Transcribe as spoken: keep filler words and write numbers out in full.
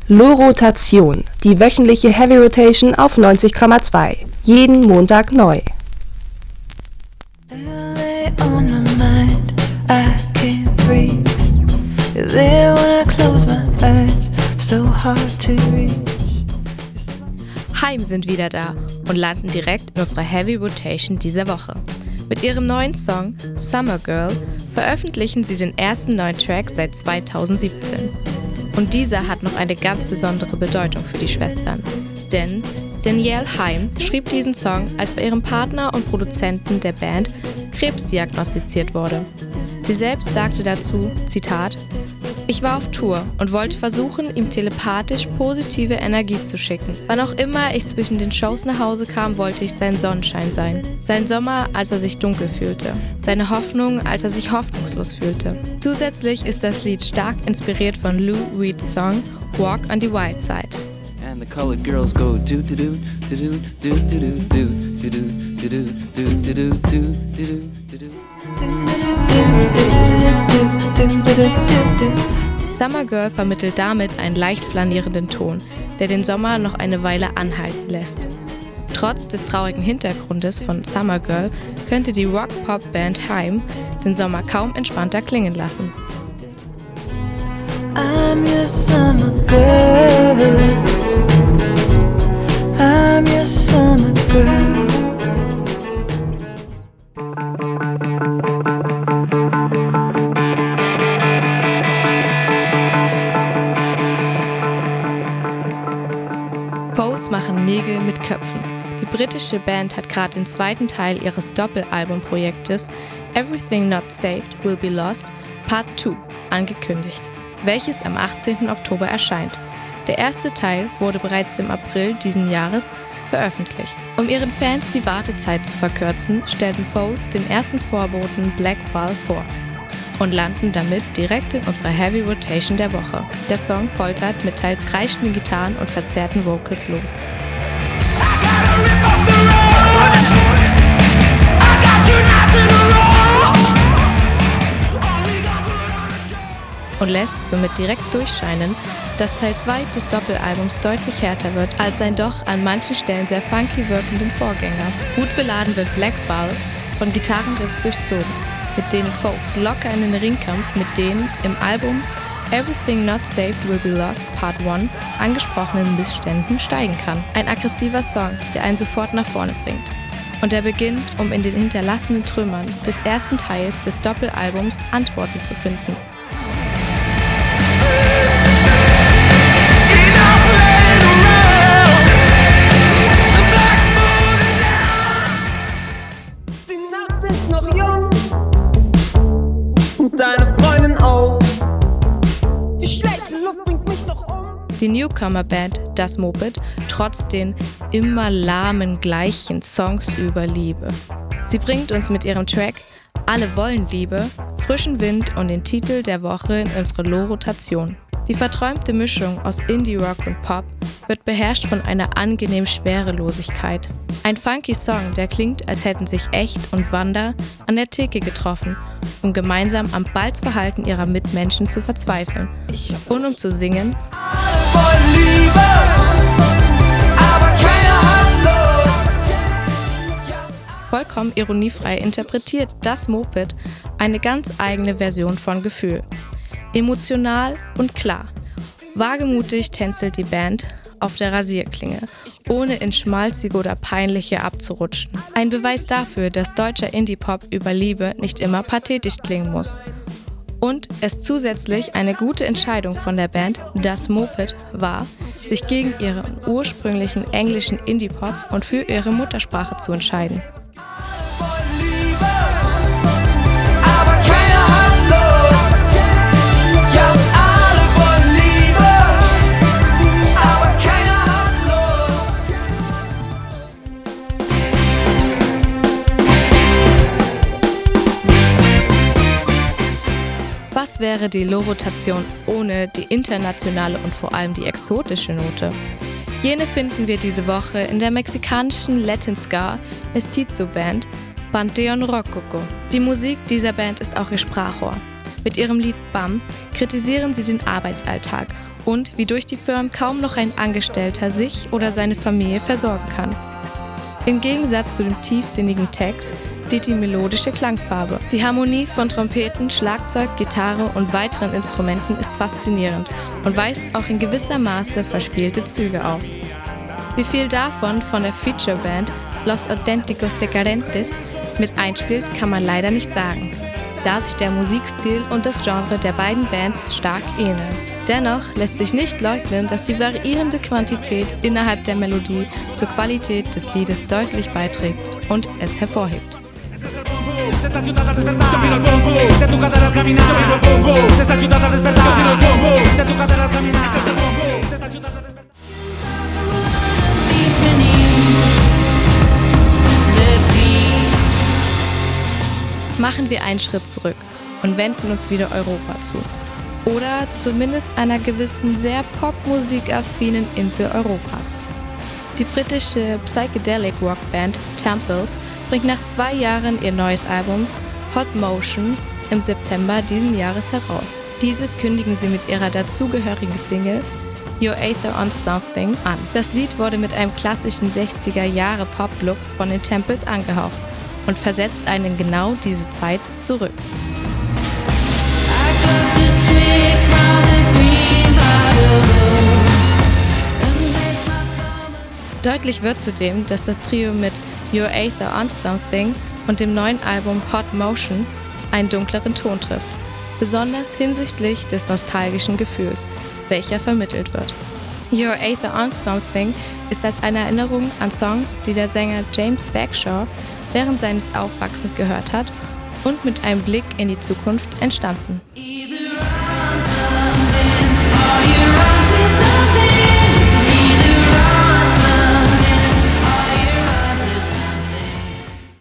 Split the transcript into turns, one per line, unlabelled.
Lo-Rotation, die wöchentliche Heavy Rotation auf neunzig Komma zwei. Jeden Montag neu.
Haim sind wieder da und landen direkt in unserer Heavy Rotation dieser Woche. Mit ihrem neuen Song Summer Girl veröffentlichen sie den ersten neuen Track seit zweitausendsiebzehn. Und dieser hat noch eine ganz besondere Bedeutung für die Schwestern. Denn Danielle Haim schrieb diesen Song, als bei ihrem Partner und Produzenten der Band Krebs diagnostiziert wurde. Sie selbst sagte dazu, Zitat, „Ich war auf Tour und wollte versuchen, ihm telepathisch positive Energie zu schicken. Wann auch immer ich zwischen den Shows nach Hause kam, wollte ich sein Sonnenschein sein. Sein Sommer, als er sich dunkel fühlte. Seine Hoffnung, als er sich hoffnungslos fühlte." Zusätzlich ist das Lied stark inspiriert von Lou Reed's Song Walk on the Wild Side.
And the colored girls go do do do do do do do do do do do do do do do.
Summer Girl vermittelt damit einen leicht flanierenden Ton, der den Sommer noch eine Weile anhalten lässt. Trotz des traurigen Hintergrundes von Summer Girl könnte die Rock-Pop-Band Haim den Sommer kaum entspannter klingen lassen.
I'm your summer girl. I'm your summer girl.
Folds machen Nägel mit Köpfen. Die britische Band hat gerade den zweiten Teil ihres Doppelalbumprojektes Everything Not Saved Will Be Lost Part zwei angekündigt, welches am achtzehnten Oktober erscheint. Der erste Teil wurde bereits im April diesen Jahres veröffentlicht. Um ihren Fans die Wartezeit zu verkürzen, stellten Folds den ersten Vorboten Black Ball vor und landen damit direkt in unserer Heavy Rotation der Woche. Der Song poltert mit teils kreischenden Gitarren und verzerrten Vocals los und lässt somit direkt durchscheinen, dass Teil zwei des Doppelalbums deutlich härter wird als sein doch an manchen Stellen sehr funky wirkenden Vorgänger. Gut beladen wird Black Ball von Gitarrenriffs durchzogen, mit denen Folds locker in den Ringkampf mit den im Album Everything Not Saved Will Be Lost Part eins angesprochenen Missständen steigen kann. Ein aggressiver Song, der einen sofort nach vorne bringt. Und er beginnt, um in den hinterlassenen Trümmern des ersten Teils des Doppelalbums Antworten zu finden.
Deine Freundin auch. Die schlechte Luft bringt mich noch um.
Die Newcomer-Band Das Moped trotzt den immer lahmen gleichen Songs über Liebe. Sie bringt uns mit ihrem Track Alle wollen Liebe, frischen Wind und den Titel der Woche in unsere Lo-Rotation. Die verträumte Mischung aus Indie-Rock und Pop wird beherrscht von einer angenehm Schwerelosigkeit. Ein funky Song, der klingt, als hätten sich Echt und Wanda an der Theke getroffen, um gemeinsam am Balzverhalten ihrer Mitmenschen zu verzweifeln und um zu singen:
Alle wollen Liebe, aber keiner hat Lust.
Vollkommen ironiefrei interpretiert Das Moped eine ganz eigene Version von Gefühl. Emotional und klar. Wagemutig tänzelt die Band auf der Rasierklinge, ohne in schmalzige oder peinliche abzurutschen. Ein Beweis dafür, dass deutscher Indie-Pop über Liebe nicht immer pathetisch klingen muss. Und es zusätzlich eine gute Entscheidung von der Band Das Moped war, sich gegen ihren ursprünglichen englischen Indie-Pop und für ihre Muttersprache zu entscheiden. Was wäre die Lo-Rotation ohne die internationale und vor allem die exotische Note? Jene finden wir diese Woche in der mexikanischen Latin Ska Mestizo Band Panteon Rococó. Die Musik dieser Band ist auch ihr Sprachrohr. Mit ihrem Lied Bam kritisieren sie den Arbeitsalltag und wie durch die Firmen kaum noch ein Angestellter sich oder seine Familie versorgen kann. Im Gegensatz zu dem tiefsinnigen Text steht die melodische Klangfarbe. Die Harmonie von Trompeten, Schlagzeug, Gitarre und weiteren Instrumenten ist faszinierend und weist auch in gewisser Maße verspielte Züge auf. Wie viel davon von der Featureband Los Auténticos Decadentes mit einspielt, kann man leider nicht sagen, da sich der Musikstil und das Genre der beiden Bands stark ähneln. Dennoch lässt sich nicht leugnen, dass die variierende Quantität innerhalb der Melodie zur Qualität des Liedes deutlich beiträgt und es hervorhebt. Machen wir einen Schritt zurück und wenden uns wieder Europa zu. Oder zumindest einer gewissen, sehr popmusikaffinen Insel Europas. Die britische Psychedelic Rockband Temples bringt nach zwei Jahren ihr neues Album Hot Motion im September diesen Jahres heraus. Dieses kündigen sie mit ihrer dazugehörigen Single Your Aether on Something an. Das Lied wurde mit einem klassischen sechziger-Jahre-Pop-Look von den Temples angehaucht und versetzt einen in genau diese Zeit zurück. Deutlich wird zudem, dass das Trio mit Your Aether on Something und dem neuen Album Hot Motion einen dunkleren Ton trifft, besonders hinsichtlich des nostalgischen Gefühls, welcher vermittelt wird. Your Aether on Something ist als eine Erinnerung an Songs, die der Sänger James Bagshaw während seines Aufwachsens gehört hat und mit einem Blick in die Zukunft entstanden.